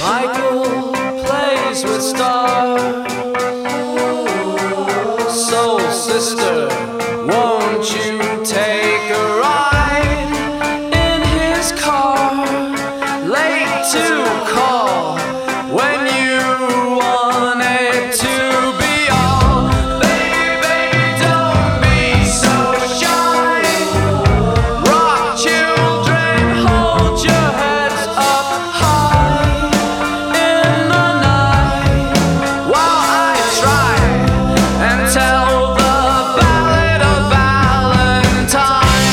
Michael plays with stars. Soul sister, won't you take a ride in his car? Late to call when you want it to be all. Baby, don't be so shy. Rock children, hold your heads up high in the night while I try and tell the ballad of Valentine.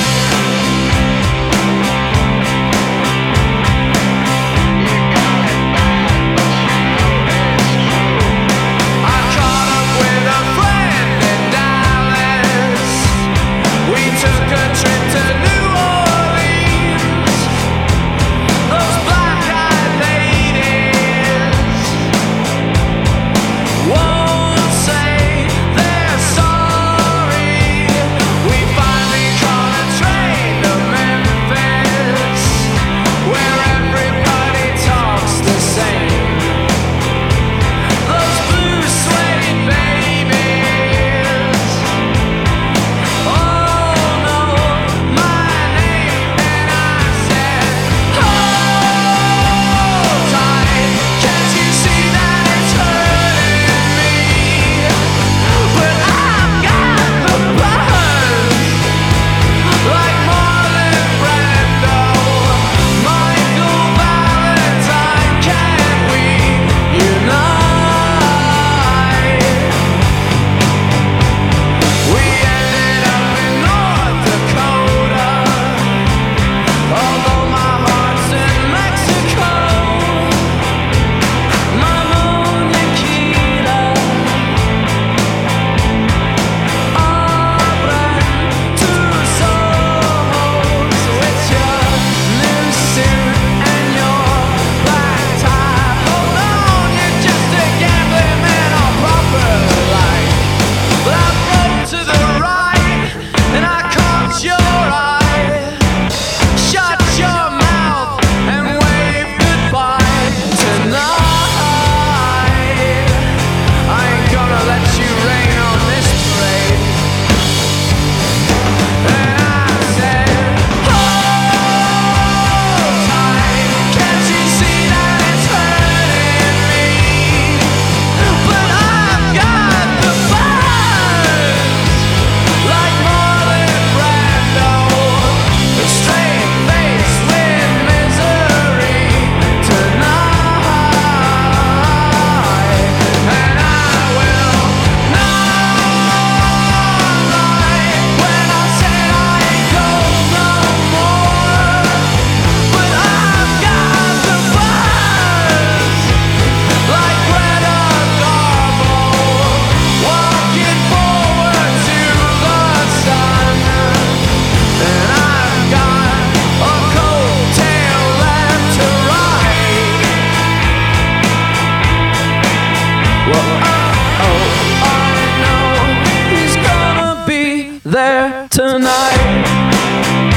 I caught up with a friend in Dallas. We took a trip to New Orleans. Those black-eyed ladies won't say they're sorry. We finally caught a train to Memphis, where everybody talks the same. Those blue suede babies all know my name, and I said, hold tight, can't you see that it's hurting me? But I've got the buzz, like Marlon Brando, Michael Valentine. Can we unite? We ended up in North Dakota, although my heart's in Mexico. Mama Nikita, abran tus ojos with your new suit and your black tie. Hold on, you're just a gambling man on proper life. But I rode to the right and I caught your eye. Shut your mouth and wave goodbye tonight. I ain't gonna let you rain on this parade. And I said, hold tight, can't you see that it's hurting me? But I've got the buzz, like Marlon Brando, straight face with misery tonight. And I will not lie when I said I ain't going no more. But I've got the buzz, like Greta Garbo, walking forward to the sun. And I've got a coattail left to ride. Well, I know he's gonna be there tonight.